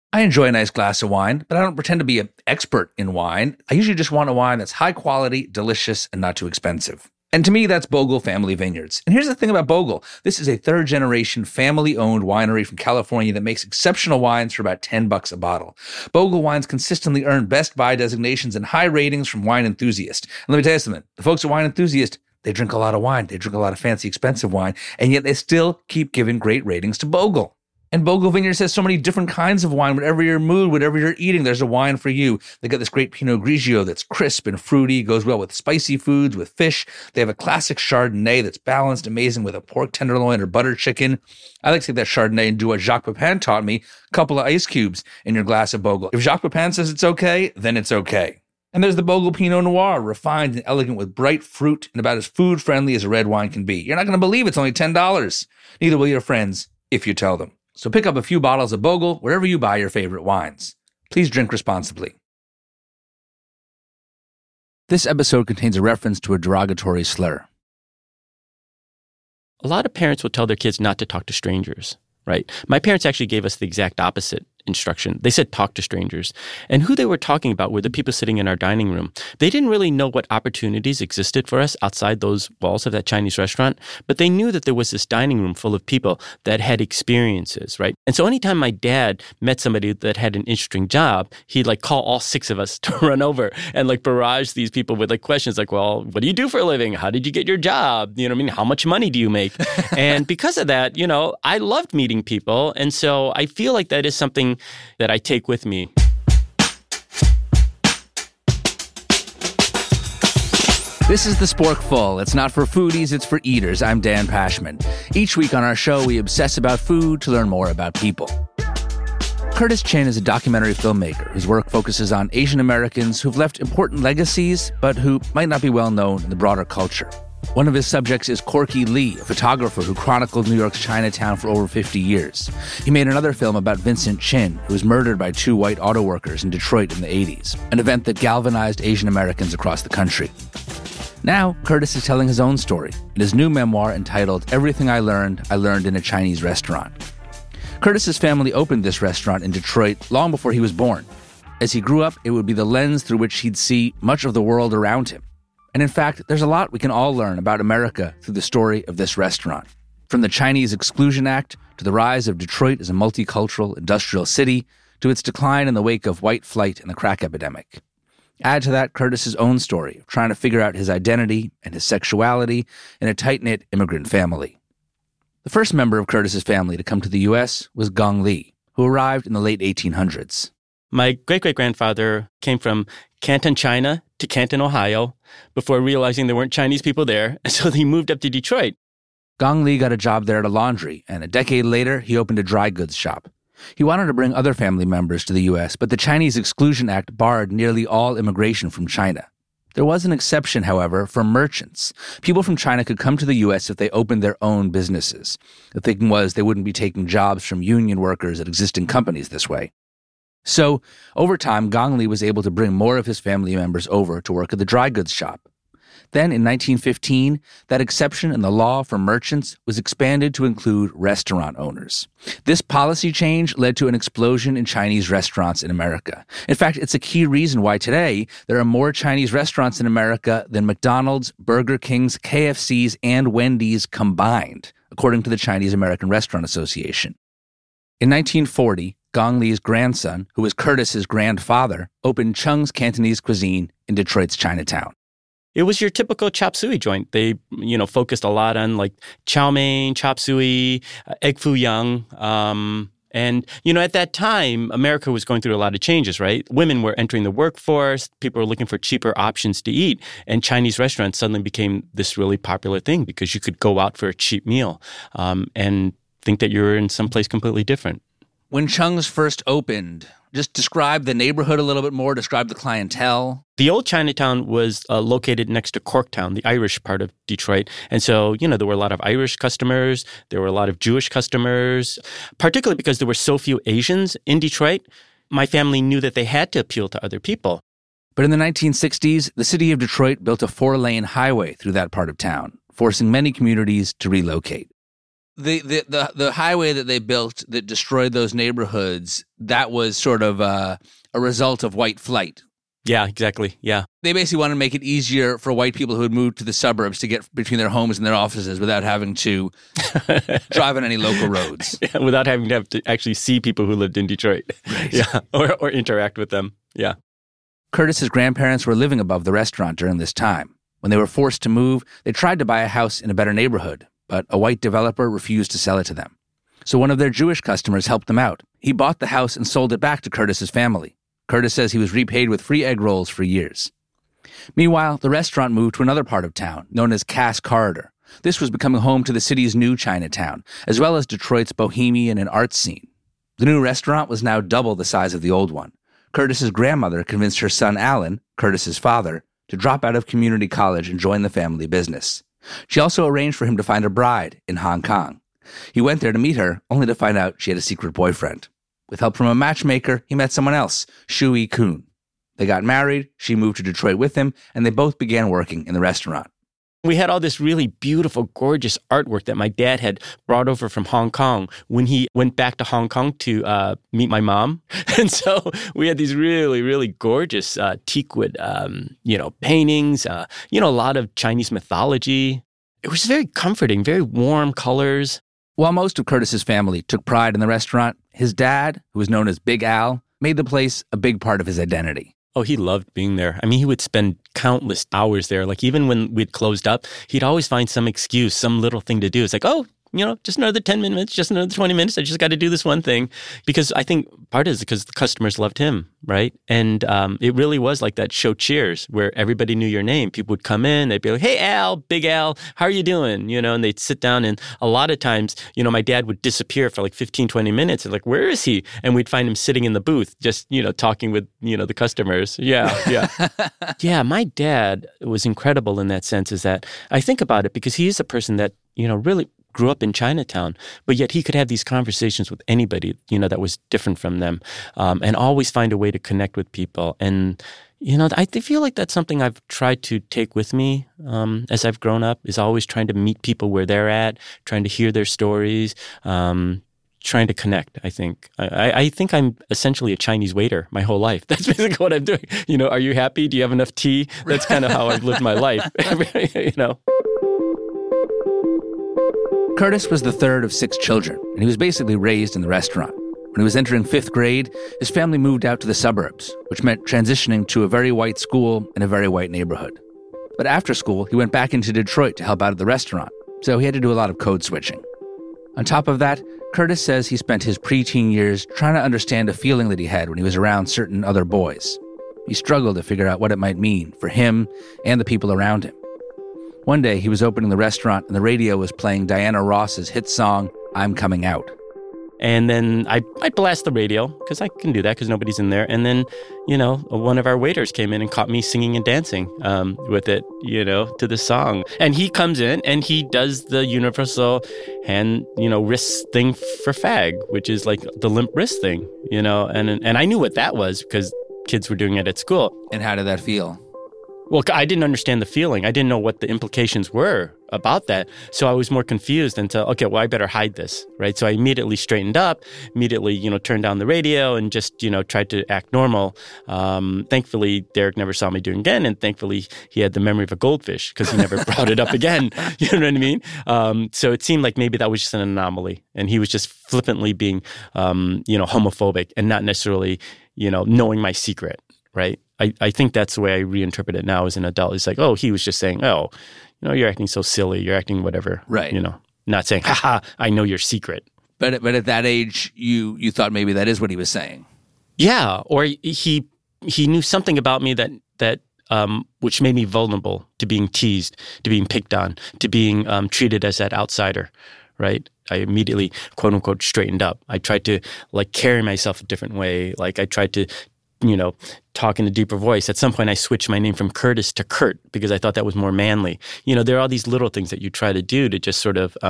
I enjoy a nice glass of wine, but I don't pretend to be an expert in wine. I usually just want a wine that's high quality, delicious, and not too expensive. And to me, that's Bogle Family Vineyards. And here's the thing about Bogle. This is a third-generation, family-owned winery from California that makes exceptional wines for about $10 a bottle. Bogle wines consistently earn Best Buy designations and high ratings from Wine Enthusiast. And let me tell you something. The folks at Wine Enthusiast, they drink a lot of wine. They drink a lot of fancy, expensive wine. And yet they still keep giving great ratings to Bogle. And Bogle Vineyards has so many different kinds of wine. Whatever your mood, whatever you're eating, there's a wine for you. They got this great Pinot Grigio that's crisp and fruity, goes well with spicy foods, with fish. They have a classic Chardonnay that's balanced, amazing with a pork tenderloin or butter chicken. I like to take that Chardonnay and do what Jacques Pepin taught me, a couple of ice cubes in your glass of Bogle. If Jacques Pepin says it's okay, then it's okay. And there's the Bogle Pinot Noir, refined and elegant with bright fruit and about as food-friendly as a red wine can be. You're not going to believe it's only $10. Neither will your friends if you tell them. So pick up a few bottles of Bogle wherever you buy your favorite wines. Please drink responsibly. This episode contains a reference to a derogatory slur. A lot of parents will tell their kids not to talk to strangers, right? My parents actually gave us the exact opposite instruction. They said talk to strangers. And who they were talking about were the people sitting in our dining room. They didn't really know what opportunities existed for us outside those walls of that Chinese restaurant, but they knew that there was this dining room full of people that had experiences, right? And so anytime my dad met somebody that had an interesting job, he'd call all six of us to run over and barrage these people with questions like, well, what do you do for a living? How did you get your job? You know what I mean? How much money do you make? And because of that, I loved meeting people. And so I feel like that is something that I take with me. This is The Sporkful. It's not for foodies, it's for eaters. I'm Dan Pashman. Each week on our show, we obsess about food to learn more about people. Curtis Chin is a documentary filmmaker whose work focuses on Asian Americans who've left important legacies, but who might not be well known in the broader culture. One of his subjects is Corky Lee, a photographer who chronicled New York's Chinatown for over 50 years. He made another film about Vincent Chin, who was murdered by two white auto workers in Detroit in the 80s, an event that galvanized Asian Americans across the country. Now, Curtis is telling his own story in his new memoir entitled Everything I Learned in a Chinese Restaurant. Curtis's family opened this restaurant in Detroit long before he was born. As he grew up, it would be the lens through which he'd see much of the world around him. And in fact, there's a lot we can all learn about America through the story of this restaurant. From the Chinese Exclusion Act to the rise of Detroit as a multicultural industrial city to its decline in the wake of white flight and the crack epidemic. Add to that Curtis's own story of trying to figure out his identity and his sexuality in a tight-knit immigrant family. The first member of Curtis's family to come to the U.S. was Gong Li, who arrived in the late 1800s. My great-great-grandfather came from Canton, China to Canton, Ohio, before realizing there weren't Chinese people there, and so he moved up to Detroit. Gong Li got a job there at a laundry, and a decade later, he opened a dry goods shop. He wanted to bring other family members to the U.S., but the Chinese Exclusion Act barred nearly all immigration from China. There was an exception, however, for merchants. People from China could come to the U.S. if they opened their own businesses. The thinking was they wouldn't be taking jobs from union workers at existing companies this way. So, over time, Gong Li was able to bring more of his family members over to work at the dry goods shop. Then, in 1915, that exception in the law for merchants was expanded to include restaurant owners. This policy change led to an explosion in Chinese restaurants in America. In fact, it's a key reason why today there are more Chinese restaurants in America than McDonald's, Burger King's, KFC's, and Wendy's combined, according to the Chinese American Restaurant Association. In 1940, Gong Li's grandson, who was Curtis's grandfather, opened Chung's Cantonese Cuisine in Detroit's Chinatown. It was your typical chop suey joint. They, focused a lot on chow mein, chop suey, egg foo young. And at that time, America was going through a lot of changes, right? Women were entering the workforce. People were looking for cheaper options to eat. And Chinese restaurants suddenly became this really popular thing because you could go out for a cheap meal and think that you're in someplace completely different. When Chung's first opened, just describe the neighborhood a little bit more, describe the clientele. The old Chinatown was located next to Corktown, the Irish part of Detroit. And so, there were a lot of Irish customers. There were a lot of Jewish customers, particularly because there were so few Asians in Detroit. My family knew that they had to appeal to other people. But in the 1960s, the city of Detroit built a 4-lane highway through that part of town, forcing many communities to relocate. the highway that they built that destroyed those neighborhoods, that was sort of a result of white flight. Yeah, exactly. Yeah. They basically want to make it easier for white people who had moved to the suburbs to get between their homes and their offices without having to drive on any local roads. Yeah, without having to have to actually see people who lived in Detroit. Right. Yeah, or interact with them. Yeah. Curtis's grandparents were living above the restaurant during this time. When they were forced to move, they tried to buy a house in a better neighborhood, but a white developer refused to sell it to them. So one of their Jewish customers helped them out. He bought the house and sold it back to Curtis's family. Curtis says he was repaid with free egg rolls for years. Meanwhile, the restaurant moved to another part of town, known as Cass Corridor. This was becoming home to the city's new Chinatown, as well as Detroit's bohemian and art scene. The new restaurant was now double the size of the old one. Curtis's grandmother convinced her son Alan, Curtis's father, to drop out of community college and join the family business. She also arranged for him to find a bride in Hong Kong. He went there to meet her, only to find out she had a secret boyfriend. With help from a matchmaker, he met someone else, Shui Kun. They got married, she moved to Detroit with him, and they both began working in the restaurant. We had all this really beautiful, gorgeous artwork that my dad had brought over from Hong Kong when he went back to Hong Kong to meet my mom. And so we had these really, really gorgeous teakwood, paintings, a lot of Chinese mythology. It was very comforting, very warm colors. While most of Curtis's family took pride in the restaurant, his dad, who was known as Big Al, made the place a big part of his identity. Oh, he loved being there. I mean, he would spend countless hours there. Like, even when we'd closed up, he'd always find some excuse, some little thing to do. It's like, oh, just another 10 minutes, just another 20 minutes. I just got to do this one thing. Because I think part is because the customers loved him, right? And it really was like that show Cheers, where everybody knew your name. People would come in, they'd be like, hey, Al, Big Al, how are you doing? And they'd sit down. And a lot of times, my dad would disappear for like 15, 20 minutes. And like, where is he? And we'd find him sitting in the booth, just, talking with, the customers. Yeah. Yeah, my dad was incredible in that sense, is that I think about it because he is a person that, really grew up in Chinatown, but yet he could have these conversations with anybody, that was different from them, and always find a way to connect with people. And, I feel like that's something I've tried to take with me as I've grown up, is always trying to meet people where they're at, trying to hear their stories, trying to connect, I think. I think I'm essentially a Chinese waiter my whole life. That's basically what I'm doing. Are you happy? Do you have enough tea? That's kind of how I've lived my life, Curtis was the third of 6 children, and he was basically raised in the restaurant. When he was entering 5th grade, his family moved out to the suburbs, which meant transitioning to a very white school in a very white neighborhood. But after school, he went back into Detroit to help out at the restaurant, so he had to do a lot of code switching. On top of that, Curtis says he spent his preteen years trying to understand a feeling that he had when he was around certain other boys. He struggled to figure out what it might mean for him and the people around him. One day, he was opening the restaurant and the radio was playing Diana Ross's hit song, I'm Coming Out. And then I'd blast the radio, because I can do that because nobody's in there. And then, one of our waiters came in and caught me singing and dancing with it, to the song. And he comes in and he does the universal hand, wrist thing for fag, which is like the limp wrist thing, and I knew what that was because kids were doing it at school. And how did that feel? Well, I didn't understand the feeling. I didn't know what the implications were about that. So I was more confused until, okay, well, I better hide this, right? So I immediately straightened up, turned down the radio and just, tried to act normal. Thankfully, Derek never saw me doing it again. And thankfully, he had the memory of a goldfish because he never brought it up again. You know what I mean? So it seemed like maybe that was just an anomaly. And he was just flippantly being, homophobic and not necessarily, knowing my secret, right? I think that's the way I reinterpret it now as an adult. It's like, oh, he was just saying, oh, you're acting so silly. You're acting whatever. Right. Not saying, haha, I know your secret. But at that age, you thought maybe that is what he was saying. Yeah. Or he knew something about me that which made me vulnerable to being teased, to being picked on, to being treated as that outsider. Right. I immediately, quote unquote, straightened up. I tried to carry myself a different way. I tried to, talk in a deeper voice. At some point, I switched my name from Curtis to Kurt because I thought that was more manly. There are all these little things that you try to do to just sort of,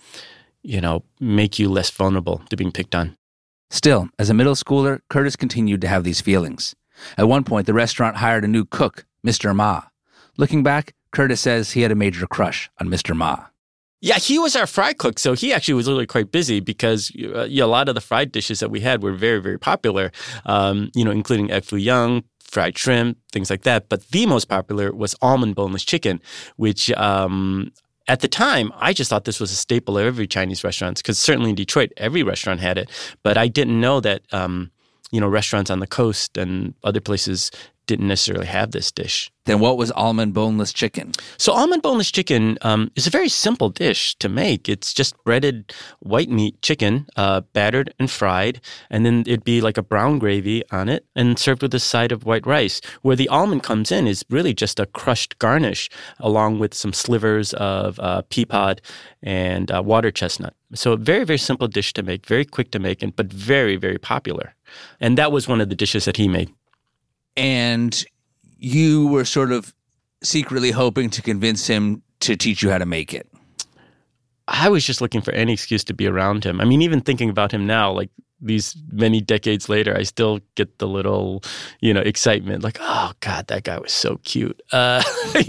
make you less vulnerable to being picked on. Still, as a middle schooler, Curtis continued to have these feelings. At one point, the restaurant hired a new cook, Mr. Ma. Looking back, Curtis says he had a major crush on Mr. Ma. Yeah, he was our fry cook, so he actually was really quite busy because a lot of the fried dishes that we had were very, very popular, including egg foo young, fried shrimp, things like that. But the most popular was almond boneless chicken, which at the time, I just thought this was a staple of every Chinese restaurant because certainly in Detroit, every restaurant had it. But I didn't know that, restaurants on the coast and other places didn't necessarily have this dish. Then what was almond boneless chicken? So almond boneless chicken is a very simple dish to make. It's just breaded white meat chicken, battered and fried, and then it'd be like a brown gravy on it and served with a side of white rice. Where the almond comes in is really just a crushed garnish along with some slivers of pea pod and water chestnut. So a very, very simple dish to make, very quick to make, but very, very popular. And that was one of the dishes that he made. And you were sort of secretly hoping to convince him to teach you how to make it. I was just looking for any excuse to be around him. I mean, even thinking about him now, like these many decades later, I still get the little, excitement. Like, oh God, that guy was so cute. And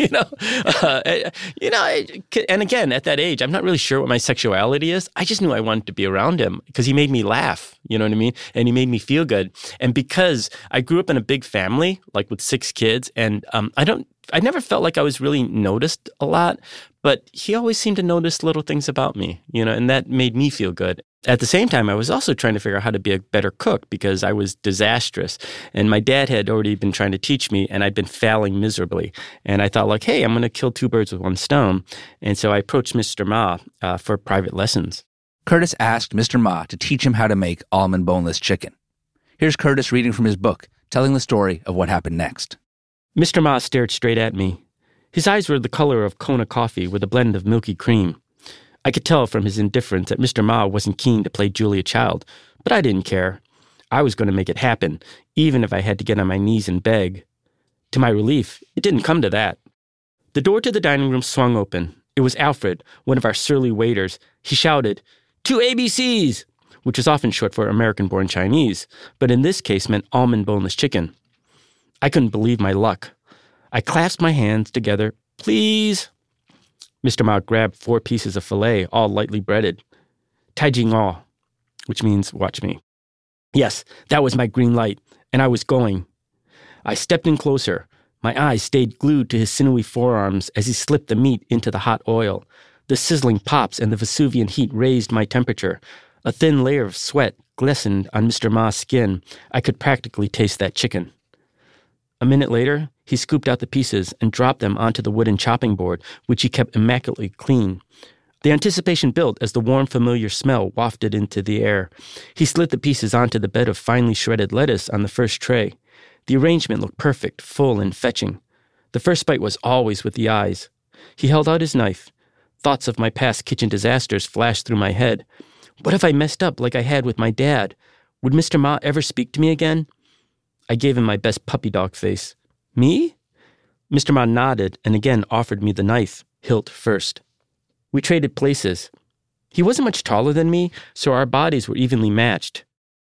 again, at that age, I'm not really sure what my sexuality is. I just knew I wanted to be around him because he made me laugh. You know what I mean? And he made me feel good. And because I grew up in a big family, like with 6 kids, and I never felt like I was really noticed a lot, but he always seemed to notice little things about me, and that made me feel good. At the same time, I was also trying to figure out how to be a better cook because I was disastrous. And my dad had already been trying to teach me, and I'd been failing miserably. And I thought, hey, I'm going to kill 2 birds with 1 stone. And so I approached Mr. Ma for private lessons. Curtis asked Mr. Ma to teach him how to make almond boneless chicken. Here's Curtis reading from his book, telling the story of what happened next. Mr. Ma stared straight at me. His eyes were the color of Kona coffee with a blend of milky cream. I could tell from his indifference that Mr. Ma wasn't keen to play Julia Child, but I didn't care. I was going to make it happen, even if I had to get on my knees and beg. To my relief, it didn't come to that. The door to the dining room swung open. It was Alfred, one of our surly waiters. He shouted, 2 ABCs, which was often short for American-born Chinese, but in this case meant almond boneless chicken. I couldn't believe my luck. I clasped my hands together. Please. Mr. Ma grabbed 4 pieces of filet, all lightly breaded. Tai Jing O, which means watch me. Yes, that was my green light, and I was going. I stepped in closer. My eyes stayed glued to his sinewy forearms as he slipped the meat into the hot oil. The sizzling pops and the Vesuvian heat raised my temperature. A thin layer of sweat glistened on Mr. Ma's skin. I could practically taste that chicken. A minute later, he scooped out the pieces and dropped them onto the wooden chopping board, which he kept immaculately clean. The anticipation built as the warm, familiar smell wafted into the air. He slid the pieces onto the bed of finely shredded lettuce on the first tray. The arrangement looked perfect, full, and fetching. The first bite was always with the eyes. He held out his knife. Thoughts of my past kitchen disasters flashed through my head. What if I messed up like I had with my dad? Would Mr. Ma ever speak to me again? I gave him my best puppy dog face. Me? Mr. Ma nodded and again offered me the knife, hilt first. We traded places. He wasn't much taller than me, so our bodies were evenly matched.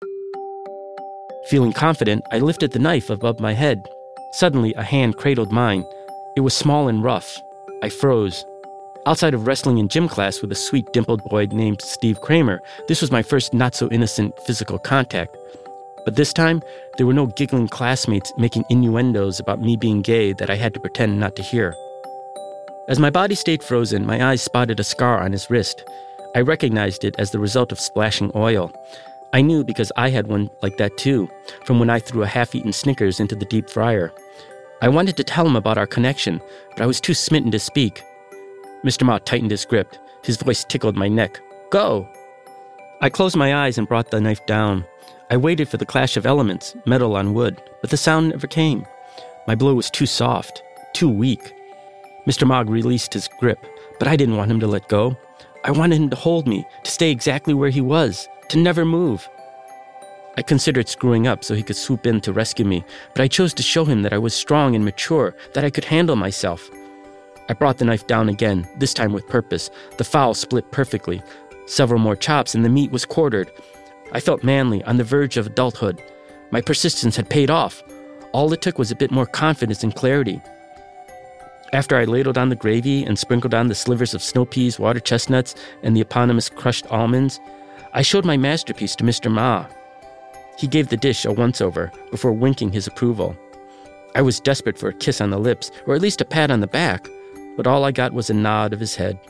Feeling confident, I lifted the knife above my head. Suddenly, a hand cradled mine. It was small and rough. I froze. Outside of wrestling in gym class with a sweet dimpled boy named Steve Kramer, this was my first not-so-innocent physical contact. But this time, there were no giggling classmates making innuendos about me being gay that I had to pretend not to hear. As my body stayed frozen, my eyes spotted a scar on his wrist. I recognized it as the result of splashing oil. I knew because I had one like that too, from when I threw a half-eaten Snickers into the deep fryer. I wanted to tell him about our connection, but I was too smitten to speak. Mr. Ma tightened his grip. His voice tickled my neck. Go! I closed my eyes and brought the knife down. I waited for the clash of elements, metal on wood, but the sound never came. My blow was too soft, too weak. Mr. Ma released his grip, but I didn't want him to let go. I wanted him to hold me, to stay exactly where he was, to never move. I considered screwing up so he could swoop in to rescue me, but I chose to show him that I was strong and mature, that I could handle myself. I brought the knife down again, this time with purpose. The fowl split perfectly. Several more chops and the meat was quartered. I felt manly, on the verge of adulthood. My persistence had paid off. All it took was a bit more confidence and clarity. After I ladled on the gravy and sprinkled on the slivers of snow peas, water chestnuts, and the eponymous crushed almonds, I showed my masterpiece to Mr. Ma. He gave the dish a once-over before winking his approval. I was desperate for a kiss on the lips, or at least a pat on the back, but all I got was a nod of his head.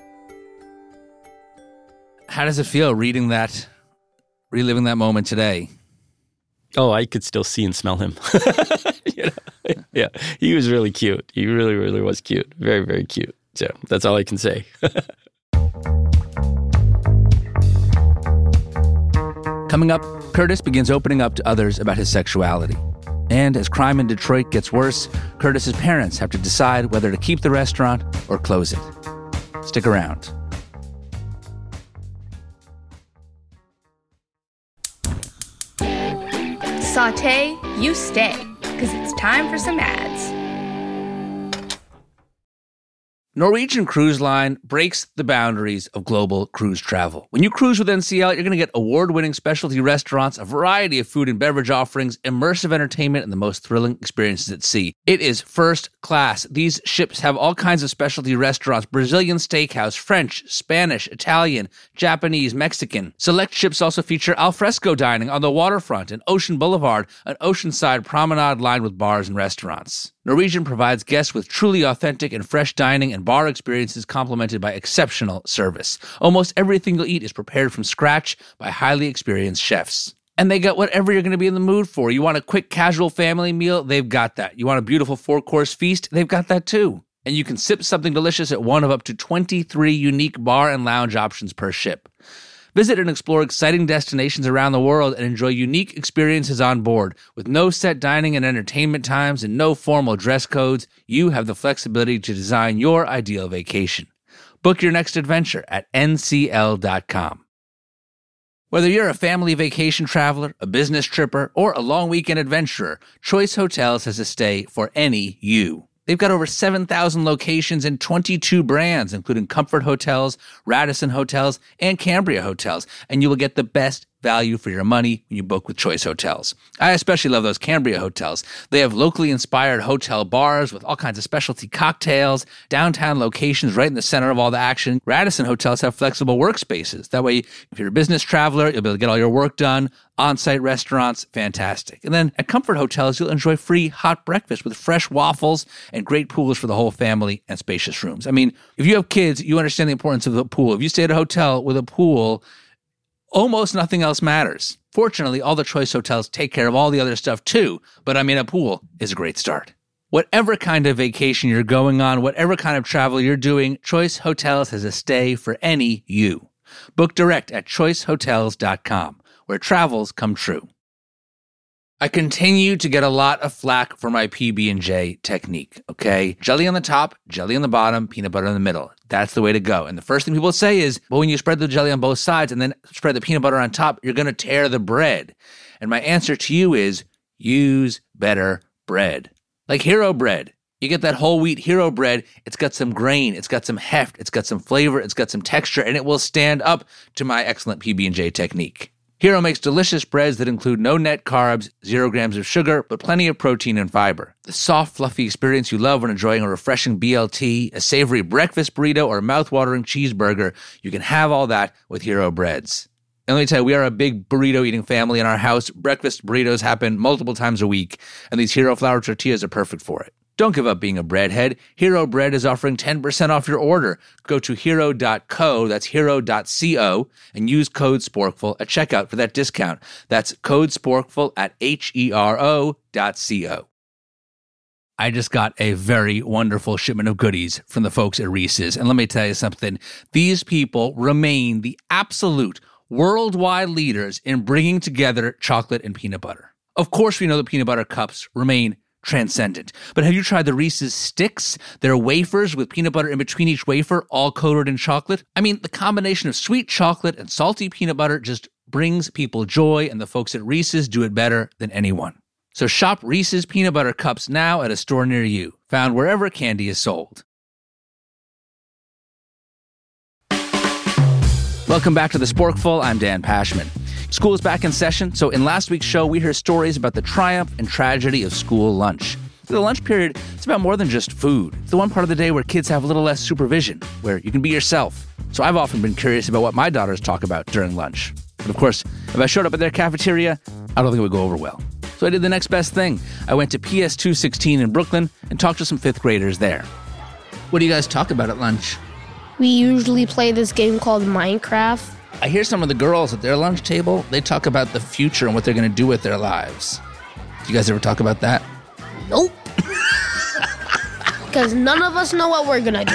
How does it feel reliving that moment today? Oh, I could still see and smell him. Yeah, he was really cute. He really, really was cute. Very, very cute. So that's all I can say. Coming up, Curtis begins opening up to others about his sexuality. And as crime in Detroit gets worse, Curtis's parents have to decide whether to keep the restaurant or close it. Stick around. Saute, you stay, because it's time for some ads. Norwegian Cruise Line breaks the boundaries of global cruise travel. When you cruise with NCL, you're going to get award-winning specialty restaurants, a variety of food and beverage offerings, immersive entertainment, and the most thrilling experiences at sea. It is first class. These ships have all kinds of specialty restaurants: Brazilian steakhouse, French, Spanish, Italian, Japanese, Mexican. Select ships also feature alfresco dining on the waterfront and Ocean Boulevard, an oceanside promenade lined with bars and restaurants. Norwegian provides guests with truly authentic and fresh dining and bar experiences complemented by exceptional service. Almost everything you'll eat is prepared from scratch by highly experienced chefs. And they got whatever you're going to be in the mood for. You want a quick, casual family meal? They've got that. You want a beautiful 4-course feast? They've got that too. And you can sip something delicious at one of up to 23 unique bar and lounge options per ship. Visit and explore exciting destinations around the world and enjoy unique experiences on board. With no set dining and entertainment times and no formal dress codes, you have the flexibility to design your ideal vacation. Book your next adventure at ncl.com. Whether you're a family vacation traveler, a business tripper, or a long weekend adventurer, Choice Hotels has a stay for any you. They've got over 7,000 locations and 22 brands, including Comfort Hotels, Radisson Hotels, and Cambria Hotels, and you will get the best value for your money when you book with Choice Hotels. I especially love those Cambria Hotels. They have locally inspired hotel bars with all kinds of specialty cocktails, downtown locations right in the center of all the action. Radisson Hotels have flexible workspaces. That way, if you're a business traveler, you'll be able to get all your work done. On-site restaurants, fantastic. And then at Comfort Hotels, you'll enjoy free hot breakfast with fresh waffles and great pools for the whole family and spacious rooms. I mean, if you have kids, you understand the importance of the pool. If you stay at a hotel with a pool, almost nothing else matters. Fortunately, all the Choice Hotels take care of all the other stuff too, but I mean, a pool is a great start. Whatever kind of vacation you're going on, whatever kind of travel you're doing, Choice Hotels has a stay for any you. Book direct at choicehotels.com, where travels come true. I continue to get a lot of flack for my PB&J technique, okay? Jelly on the top, jelly on the bottom, peanut butter in the middle. That's the way to go. And the first thing people say is, well, when you spread the jelly on both sides and then spread the peanut butter on top, you're going to tear the bread. And my answer to you is, use better bread. Like Hero Bread. You get that whole wheat Hero Bread. It's got some grain. It's got some heft. It's got some flavor. It's got some texture. And it will stand up to my excellent PB&J technique. Hero makes delicious breads that include no net carbs, 0 grams of sugar, but plenty of protein and fiber. The soft, fluffy experience you love when enjoying a refreshing BLT, a savory breakfast burrito, or a mouth-watering cheeseburger, you can have all that with Hero Breads. And let me tell you, we are a big burrito-eating family in our house. Breakfast burritos happen multiple times a week, and these Hero flour tortillas are perfect for it. Don't give up being a breadhead. Hero Bread is offering 10% off your order. Go to hero.co, that's hero.co, and use code SPORKFUL at checkout for that discount. That's code SPORKFUL at hero.co. I just got a very wonderful shipment of goodies from the folks at Reese's. And let me tell you something. These people remain the absolute worldwide leaders in bringing together chocolate and peanut butter. Of course, we know that peanut butter cups remain transcendent. But have you tried the Reese's Sticks? They're wafers with peanut butter in between each wafer, all coated in chocolate. I mean, the combination of sweet chocolate and salty peanut butter just brings people joy, and the folks at Reese's do it better than anyone. So shop Reese's Peanut Butter Cups now at a store near you, found wherever candy is sold. Welcome back to The Sporkful. I'm Dan Pashman. School is back in session, so in last week's show, we heard stories about the triumph and tragedy of school lunch. The lunch period, it's about more than just food. It's the one part of the day where kids have a little less supervision, where you can be yourself. So I've often been curious about what my daughters talk about during lunch. But of course, if I showed up at their cafeteria, I don't think it would go over well. So I did the next best thing. I went to PS 216 in Brooklyn and talked to some fifth graders there. What do you guys talk about at lunch? We usually play this game called Minecraft. I hear some of the girls at their lunch table, they talk about the future and what they're going to do with their lives. Do you guys ever talk about that? Nope. Because none of us know what we're going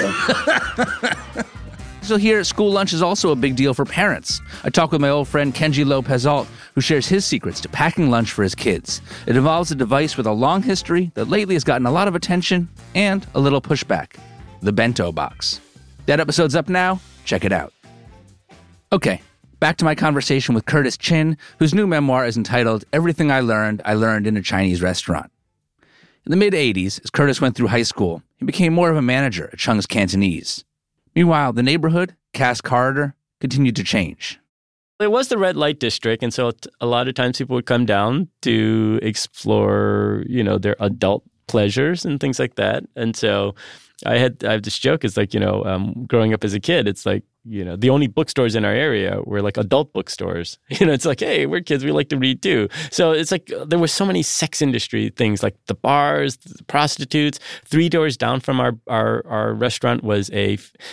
to do. So here, school lunch is also a big deal for parents. I talked with my old friend Kenji Lopez-Alt, who shares his secrets to packing lunch for his kids. It involves a device with a long history that lately has gotten a lot of attention and a little pushback. The bento box. That episode's up now. Check it out. Okay, back to my conversation with Curtis Chin, whose new memoir is entitled Everything I Learned in a Chinese Restaurant. In the mid-'80s, as Curtis went through high school, he became more of a manager at Chung's Cantonese. Meanwhile, the neighborhood, Cass Corridor, continued to change. It was the red light district, and so a lot of times people would come down to explore, their adult pleasures and things like that. And so I have this joke. It's like, growing up as a kid, it's like, the only bookstores in our area were like adult bookstores. It's like, hey, we're kids, we like to read too. So it's like there were so many sex industry things, like the bars, the prostitutes. 3 doors down from our restaurant was a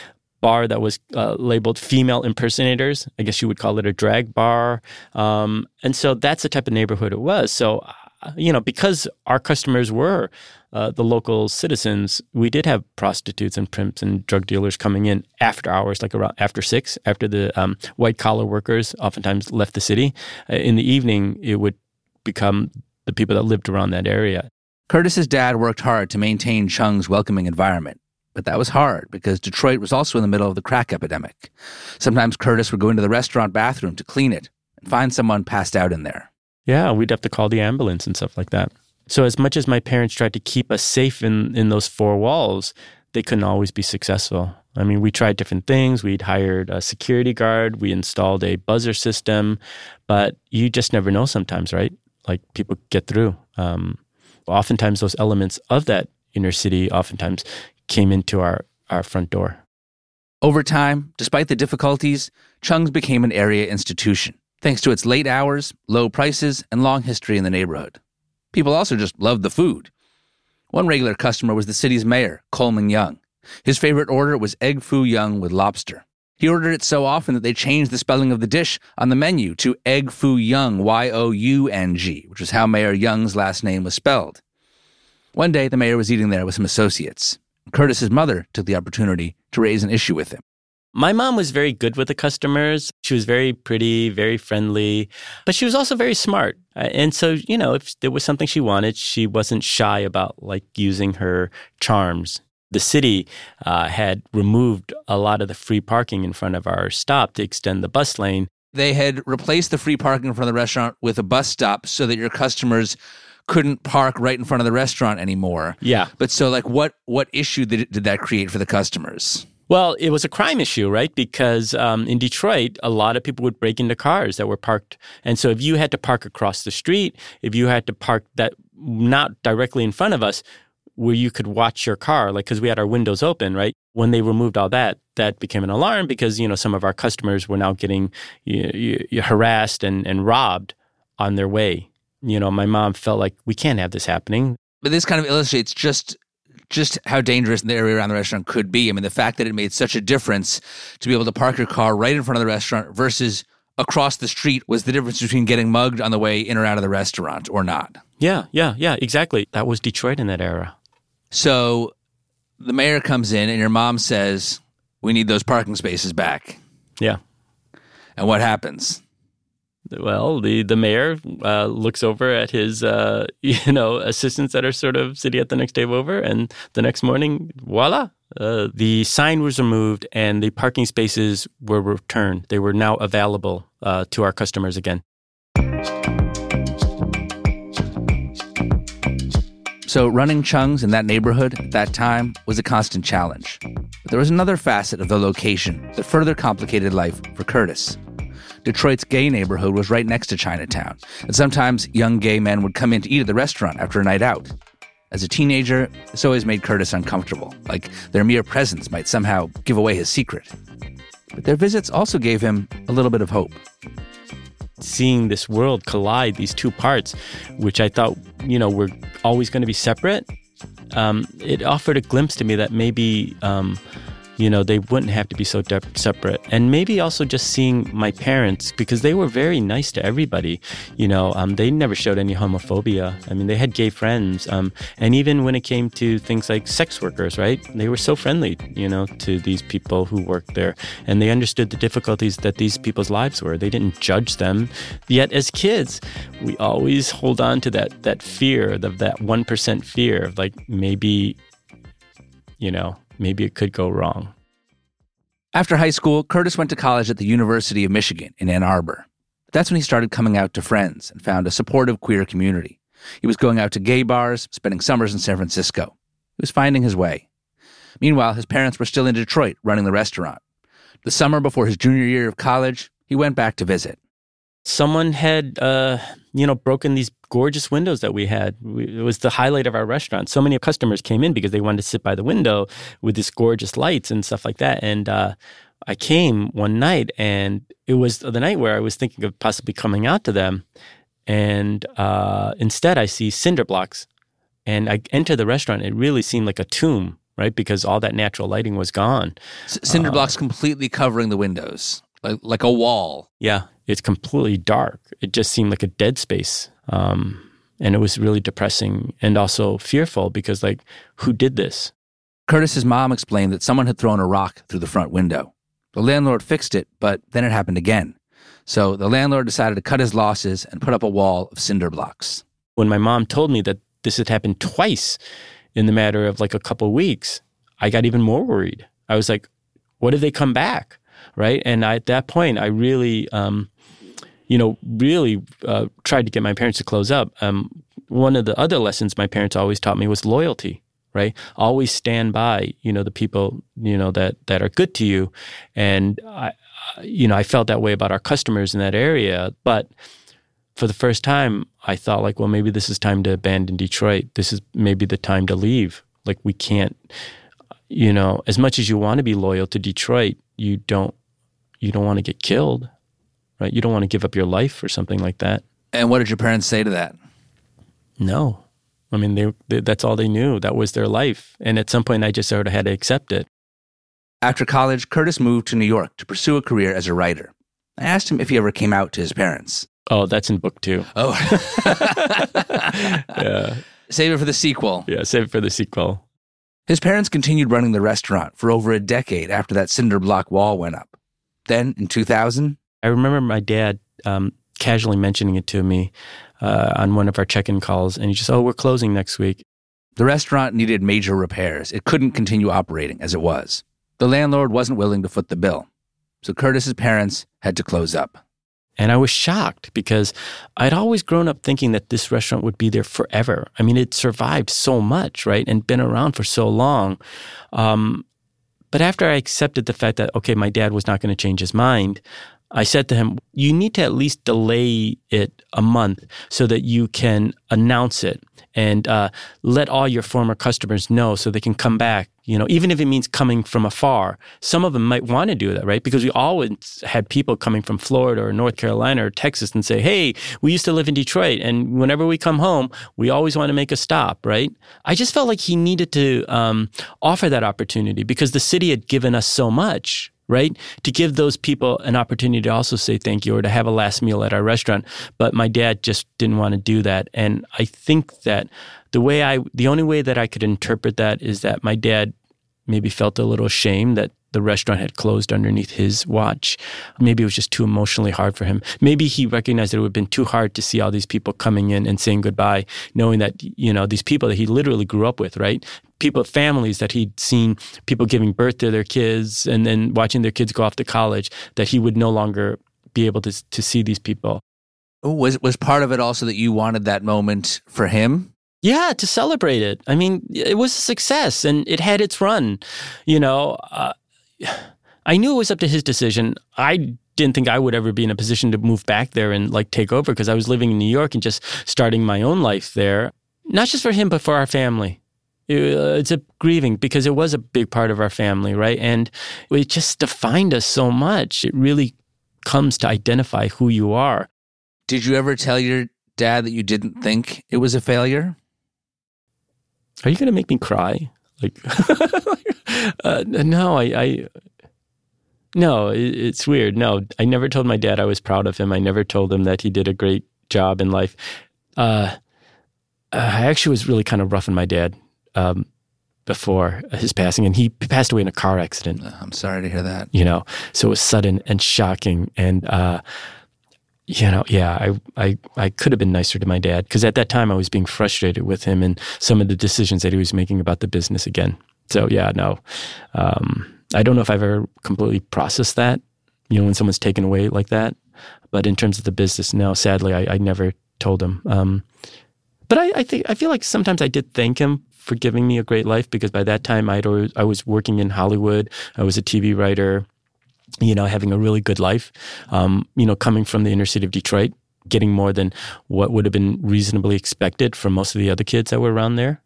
bar that was labeled female impersonators. I guess you would call it a drag bar. And so that's the type of neighborhood it was. So, because our customers were the local citizens, we did have prostitutes and pimps and drug dealers coming in after hours, like around after 6, after the white-collar workers oftentimes left the city. In the evening, it would become the people that lived around that area. Curtis's dad worked hard to maintain Chung's welcoming environment. But that was hard because Detroit was also in the middle of the crack epidemic. Sometimes Curtis would go into the restaurant bathroom to clean it and find someone passed out in there. Yeah, we'd have to call the ambulance and stuff like that. So as much as my parents tried to keep us safe in those 4 walls, they couldn't always be successful. I mean, we tried different things. We'd hired a security guard. We installed a buzzer system. But you just never know sometimes, right? Like people get through. Oftentimes those elements of that inner city oftentimes came into our front door. Over time, despite the difficulties, Chung's became an area institution, thanks to its late hours, low prices, and long history in the neighborhood. People also just loved the food. One regular customer was the city's mayor, Coleman Young. His favorite order was egg foo young with lobster. He ordered it so often that they changed the spelling of the dish on the menu to egg foo young, Y-O-U-N-G, which was how Mayor Young's last name was spelled. One day, the mayor was eating there with some associates. Curtis's mother took the opportunity to raise an issue with him. My mom was very good with the customers. She was very pretty, very friendly, but she was also very smart. And so, if there was something she wanted, she wasn't shy about using her charms. The city had removed a lot of the free parking in front of our stop to extend the bus lane. They had replaced the free parking in front of the restaurant with a bus stop so that your customers couldn't park right in front of the restaurant anymore. Yeah. But so what issue did that create for the customers? Well, it was a crime issue, right? Because in Detroit, a lot of people would break into cars that were parked. And so if you had to park across the street, if you had to park that not directly in front of us, where you could watch your car, because we had our windows open, right? When they removed all that, that became an alarm because, some of our customers were now getting harassed and robbed on their way. My mom felt like we can't have this happening. But this kind of illustrates just how dangerous the area around the restaurant could be. I mean, the fact that it made such a difference to be able to park your car right in front of the restaurant versus across the street was the difference between getting mugged on the way in or out of the restaurant or not. Yeah, exactly. That was Detroit in that era. So the mayor comes in and your mom says, we need those parking spaces back. Yeah. And what happens? Well, the mayor looks over at his, assistants that are sort of sitting at the next table over, and the next morning, voila, the sign was removed and the parking spaces were returned. They were now available to our customers again. So running Chung's in that neighborhood at that time was a constant challenge. But there was another facet of the location that further complicated life for Curtis. Detroit's gay neighborhood was right next to Chinatown, and sometimes young gay men would come in to eat at the restaurant after a night out. As a teenager, this always made Curtis uncomfortable, like their mere presence might somehow give away his secret. But their visits also gave him a little bit of hope. Seeing this world collide, these two parts, which I thought, were always going to be separate, it offered a glimpse to me that maybe, they wouldn't have to be so separate. And maybe also just seeing my parents, because they were very nice to everybody. They never showed any homophobia. I mean, they had gay friends. And even when it came to things like sex workers, right? They were so friendly, to these people who worked there. And they understood the difficulties that these people's lives were. They didn't judge them. Yet as kids, we always hold on to that fear, that 1% fear, like maybe it could go wrong. After high school, Curtis went to college at the University of Michigan in Ann Arbor. That's when he started coming out to friends and found a supportive queer community. He was going out to gay bars, spending summers in San Francisco. He was finding his way. Meanwhile, his parents were still in Detroit running the restaurant. The summer before his junior year of college, he went back to visit. Someone had, broken these gorgeous windows that we had. It was the highlight of our restaurant. So many customers came in because they wanted to sit by the window with these gorgeous lights and stuff like that. And I came one night, and it was the night where I was thinking of possibly coming out to them. And instead, I see cinder blocks. And I enter the restaurant. It really seemed like a tomb, right? Because all that natural lighting was gone. Cinder blocks completely covering the windows, like a wall. Yeah. It's completely dark. It just seemed like a dead space. And it was really depressing and also fearful because, who did this? Curtis's mom explained that someone had thrown a rock through the front window. The landlord fixed it, but then it happened again. So the landlord decided to cut his losses and put up a wall of cinder blocks. When my mom told me that this had happened twice in the matter of a couple of weeks, I got even more worried. I was like, what if they come back? Right? And at that point, I really... tried to get my parents to close up. One of the other lessons my parents always taught me was loyalty, right? Always stand by, the people, that are good to you. And, I felt that way about our customers in that area. But for the first time, I thought maybe this is time to abandon Detroit. This is maybe the time to leave. We can't, as much as you want to be loyal to Detroit, you don't want to get killed. Right? You don't want to give up your life or something like that. And what did your parents say to that? No. I mean, that's all they knew. That was their life. And at some point, I just sort of had to accept it. After college, Curtis moved to New York to pursue a career as a writer. I asked him if he ever came out to his parents. Oh, that's in book 2. Oh. Yeah. Save it for the sequel. Yeah, save it for the sequel. His parents continued running the restaurant for over a decade after that cinder block wall went up. Then, in 2000... I remember my dad casually mentioning it to me on one of our check-in calls, and he just, we're closing next week. The restaurant needed major repairs. It couldn't continue operating as it was. The landlord wasn't willing to foot the bill, so Curtis's parents had to close up. And I was shocked because I'd always grown up thinking that this restaurant would be there forever. I mean, it survived so much, right, and been around for so long. But after I accepted the fact that, okay, my dad was not going to change his mind, I said to him, you need to at least delay it a month so that you can announce it and let all your former customers know so they can come back, even if it means coming from afar. Some of them might want to do that, right? Because we always had people coming from Florida or North Carolina or Texas and say, hey, we used to live in Detroit, and whenever we come home, we always want to make a stop, right? I just felt like he needed to offer that opportunity because the city had given us so much, right? To give those people an opportunity to also say thank you or to have a last meal at our restaurant. But my dad just didn't want to do that. And I think that the only way that I could interpret that is that my dad maybe felt a little ashamed that the restaurant had closed underneath his watch. Maybe it was just too emotionally hard for him. Maybe he recognized that it would have been too hard to see all these people coming in and saying goodbye, knowing that, these people that he literally grew up with, right? People, families that he'd seen, people giving birth to their kids and then watching their kids go off to college, that he would no longer be able to see these people. Was part of it also that you wanted that moment for him? Yeah, to celebrate it. I mean, it was a success and it had its run. I knew it was up to his decision. I didn't think I would ever be in a position to move back there and take over because I was living in New York and just starting my own life there. not just for him, but for our family. It's a grieving because it was a big part of our family, right? And it just defined us so much. It really comes to identify who you are. Did you ever tell your dad that you didn't think it was a failure? Are you going to make me cry? Like, no, no, it's weird. No, I never told my dad I was proud of him. I never told him that he did a great job in life. I actually was really kind of rough on my dad before his passing, and he passed away in a car accident. I'm sorry to hear that. So it was sudden and shocking, and I could have been nicer to my dad because at that time I was being frustrated with him and some of the decisions that he was making about the business again. So I don't know if I've ever completely processed that, when someone's taken away like that. But in terms of the business, no, sadly, I never told him. But I feel like sometimes I did thank him for giving me a great life because by that time I was working in Hollywood. I was a TV writer, having a really good life, coming from the inner city of Detroit, getting more than what would have been reasonably expected from most of the other kids that were around there.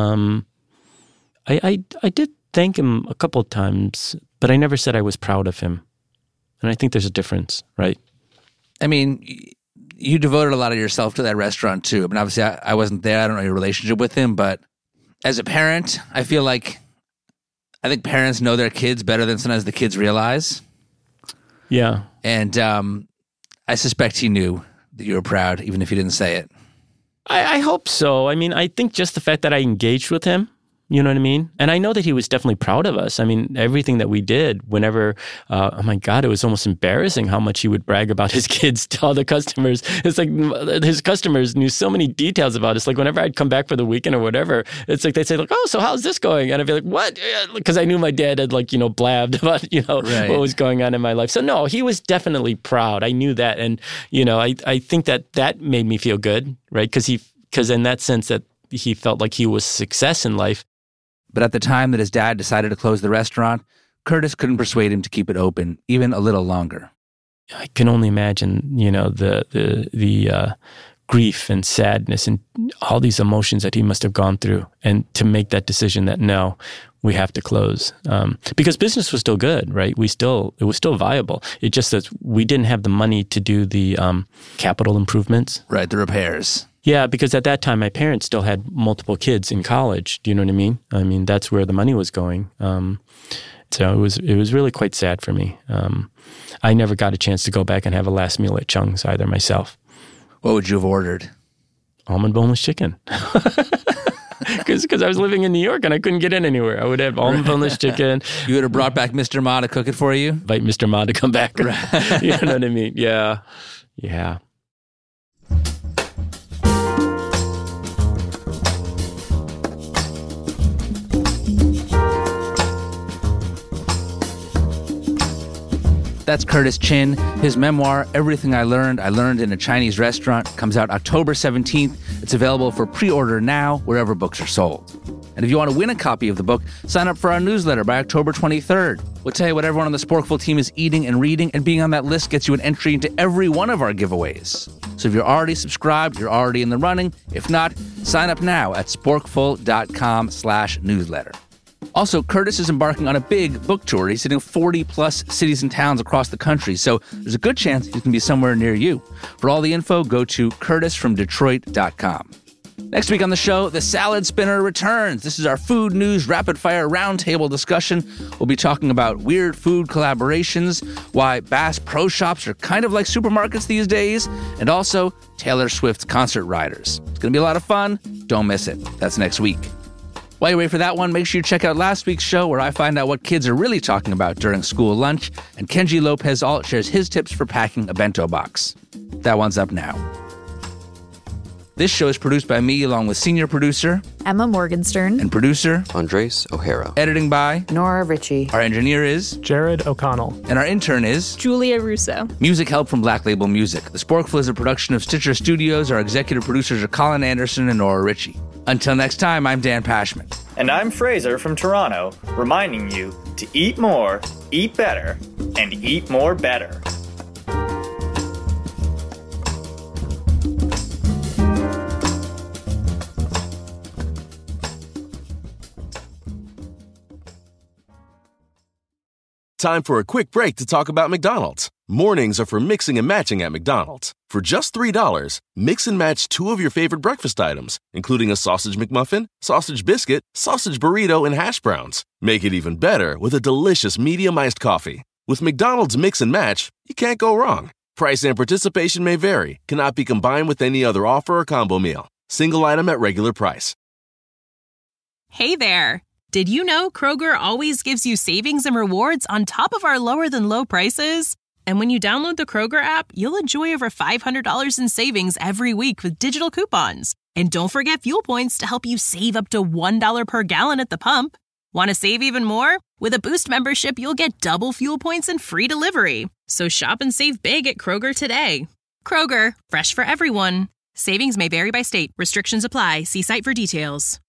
I did thank him a couple of times, but I never said I was proud of him. And I think there's a difference, right? I mean, you devoted a lot of yourself to that restaurant too. I mean, obviously I wasn't there. I don't know your relationship with him, but as a parent, I think parents know their kids better than sometimes the kids realize. Yeah. And I suspect he knew that you were proud, even if he didn't say it. I hope so. I mean, I think just the fact that I engaged with him, you know what I mean? And I know that he was definitely proud of us. I mean, everything that we did, whenever, oh my God, it was almost embarrassing how much he would brag about his kids to all the customers. It's like his customers knew so many details about us. Like whenever I'd come back for the weekend or whatever, it's like they'd say like, oh, so how's this going? And I'd be like, what? Because I knew my dad had blabbed about, right. What was going on in my life. So no, he was definitely proud. I knew that. And, I think that made me feel good, right? Because in that sense that he felt like he was a success in life. But at the time that his dad decided to close the restaurant, Curtis couldn't persuade him to keep it open even a little longer. I can only imagine, the grief and sadness and all these emotions that he must have gone through, and to make that decision that no, we have to close because business was still good, right? It was still viable. It just that we didn't have the money to do the capital improvements, right? The repairs. Yeah, because at that time, my parents still had multiple kids in college. Do you know what I mean? I mean, that's where the money was going. So it was really quite sad for me. I never got a chance to go back and have a last meal at Chung's either myself. What would you have ordered? Almond boneless chicken. Because I was living in New York and I couldn't get in anywhere. I would have almond boneless chicken. You would have brought back Mr. Ma to cook it for you? Invite Mr. Ma to come back. Right. You know what I mean? Yeah. Yeah. That's Curtis Chin. His memoir, Everything I Learned in a Chinese Restaurant, comes out October 17th. It's available for pre-order now wherever books are sold. And if you want to win a copy of the book, sign up for our newsletter by October 23rd. We'll tell you what everyone on the Sporkful team is eating and reading, and being on that list gets you an entry into every one of our giveaways. So if you're already subscribed, you're already in the running. If not, sign up now at sporkful.com/newsletter. Also, Curtis is embarking on a big book tour. He's hitting 40-plus cities and towns across the country, so there's a good chance he can be somewhere near you. For all the info, go to curtisfromdetroit.com. Next week on the show, the Salad Spinner returns. This is our food news rapid-fire roundtable discussion. We'll be talking about weird food collaborations, why Bass Pro Shops are kind of like supermarkets these days, and also Taylor Swift's concert riders. It's going to be a lot of fun. Don't miss it. That's next week. While you wait for that one, make sure you check out last week's show where I find out what kids are really talking about during school lunch, and Kenji Lopez-Alt shares his tips for packing a bento box. That one's up now. This show is produced by me along with senior producer Emma Morgenstern and producer Andres O'Hara. Editing by Nora Ritchie. Our engineer is Jared O'Connell. And our intern is Julia Russo. Music help from Black Label Music. The Sporkful is a production of Stitcher Studios. Our executive producers are Colin Anderson and Nora Ritchie. Until next time, I'm Dan Pashman. And I'm Fraser from Toronto, reminding you to eat more, eat better, and eat more better. Time for a quick break to talk about McDonald's. Mornings are for mixing and matching at McDonald's. For just $3, mix and match 2 of your favorite breakfast items, including a sausage McMuffin, sausage biscuit, sausage burrito, and hash browns. Make it even better with a delicious medium iced coffee. With McDonald's Mix and Match, you can't go wrong. Price and participation may vary. Cannot be combined with any other offer or combo meal. Single item at regular price. Hey there! Did you know Kroger always gives you savings and rewards on top of our lower-than-low prices? And when you download the Kroger app, you'll enjoy over $500 in savings every week with digital coupons. And don't forget fuel points to help you save up to $1 per gallon at the pump. Want to save even more? With a Boost membership, you'll get double fuel points and free delivery. So shop and save big at Kroger today. Kroger, fresh for everyone. Savings may vary by state. Restrictions apply. See site for details.